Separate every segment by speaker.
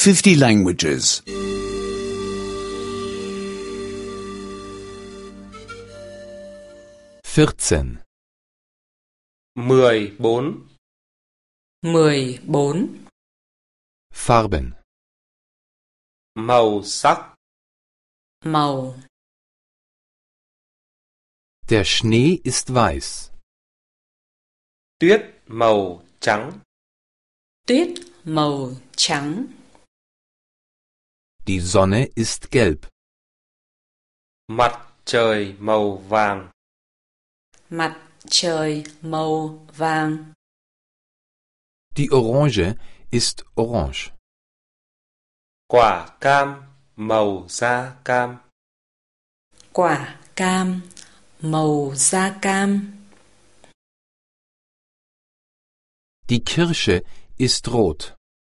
Speaker 1: 50 languages.
Speaker 2: 14.
Speaker 3: 14.
Speaker 4: 14.
Speaker 2: Farben.
Speaker 3: Màu sắc.
Speaker 4: Màu.
Speaker 2: Der Schnee ist weiß.
Speaker 3: Tuyết màu trắng.
Speaker 4: Tuyết màu trắng.
Speaker 2: Die Sonne ist gelb.
Speaker 3: Mặt trời màu vàng.
Speaker 4: Mặt trời màu vàng.
Speaker 2: Die Orange ist orange.
Speaker 3: Quả cam màu da cam.
Speaker 4: Quả cam màu da cam.
Speaker 2: Die Kirsche ist rot.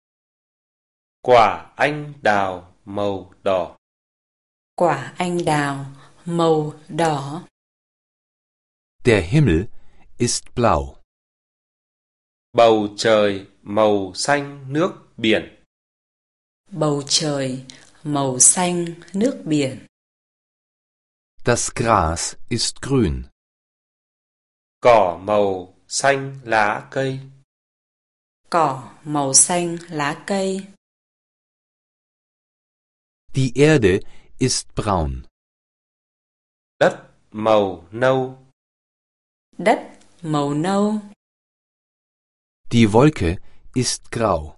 Speaker 3: Quả anh đào màu đỏ.
Speaker 4: Quả anh đào màu đỏ.
Speaker 2: Der Himmel ist blau.
Speaker 3: Bầu trời màu xanh nước biển.
Speaker 4: Bầu trời màu xanh nước biển.
Speaker 2: Das Gras ist grün.
Speaker 3: Cỏ màu xanh lá cây.
Speaker 4: Cỏ màu xanh lá cây.
Speaker 2: Die Erde ist braun.
Speaker 3: Đất màu nâu.
Speaker 4: Đất màu nâu.
Speaker 2: Die Wolke ist grau.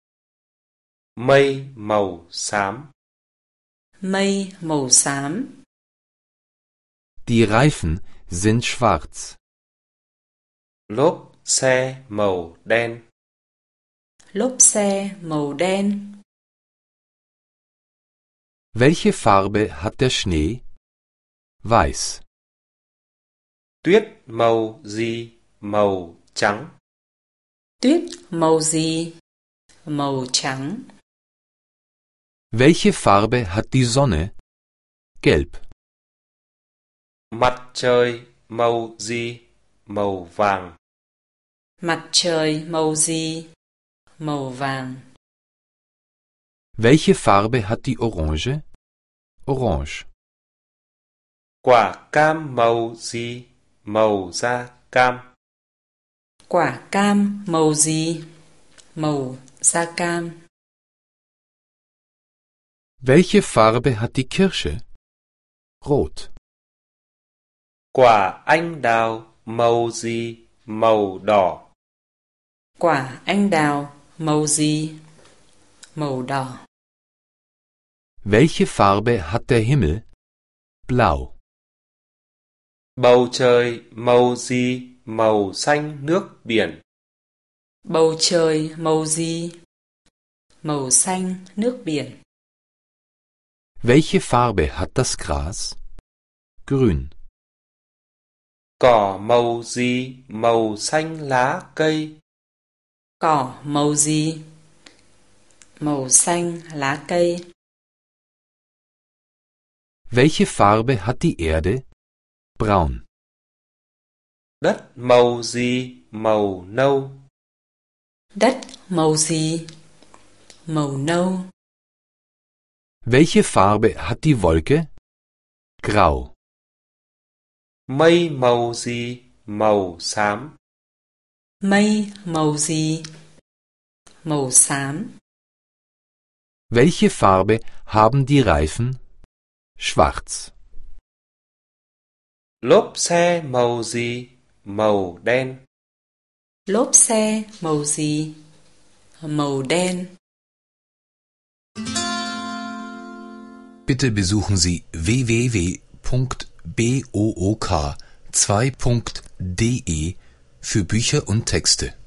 Speaker 3: Mây màu xám.
Speaker 4: Mây màu xám.
Speaker 2: Die Reifen sind schwarz.
Speaker 3: Lốp xe màu đen.
Speaker 4: Lốp xe màu đen.
Speaker 2: Welche Farbe hat der Schnee? Weiß.
Speaker 3: Tuyết màu gì? Màu trắng.
Speaker 4: Tuyết màu gì? Màu trắng.
Speaker 2: Welche Farbe hat die Sonne? Gelb.
Speaker 3: Mặt trời màu gì? Màu vàng.
Speaker 4: Mặt trời màu gì? Màu vàng.
Speaker 2: Welche Farbe hat die Orange? Orange.
Speaker 3: Quả cam màu gì? Màu da cam.
Speaker 4: Quả cam màu gì? Màu da cam.
Speaker 2: Welche Farbe hat die Kirsche? Rot.
Speaker 3: Quả anh đào màu gì? Màu đỏ.
Speaker 4: Quả anh đào màu gì? Màu đỏ.
Speaker 2: Welche Farbe hat der Himmel? Blau.
Speaker 3: Bầu trời màu gì? Màu xanh nước biển.
Speaker 4: Bầu trời màu gì? Màu xanh nước biển.
Speaker 2: Welche Farbe hat das Gras? Grün.
Speaker 3: Cỏ màu gì? Màu xanh lá cây.
Speaker 4: Cỏ màu gì? Màu xanh lá cây.
Speaker 2: Welche Farbe hat die Erde? Braun.
Speaker 3: Đất màu gì? Màu nâu.
Speaker 4: Đất màu gì? Màu nâu.
Speaker 2: Welche Farbe hat die Wolke? Grau.
Speaker 3: Mây màu gì? Màu xám.
Speaker 4: Mây màu gì? Màu xám.
Speaker 2: Welche Farbe haben die Reifen? Schwarz.
Speaker 3: Lốp xe màu gì? Màu đen.
Speaker 4: Lốp xe màu gì? Màu đen.
Speaker 5: Bitte besuchen Sie www.book2.de für Bücher und Texte.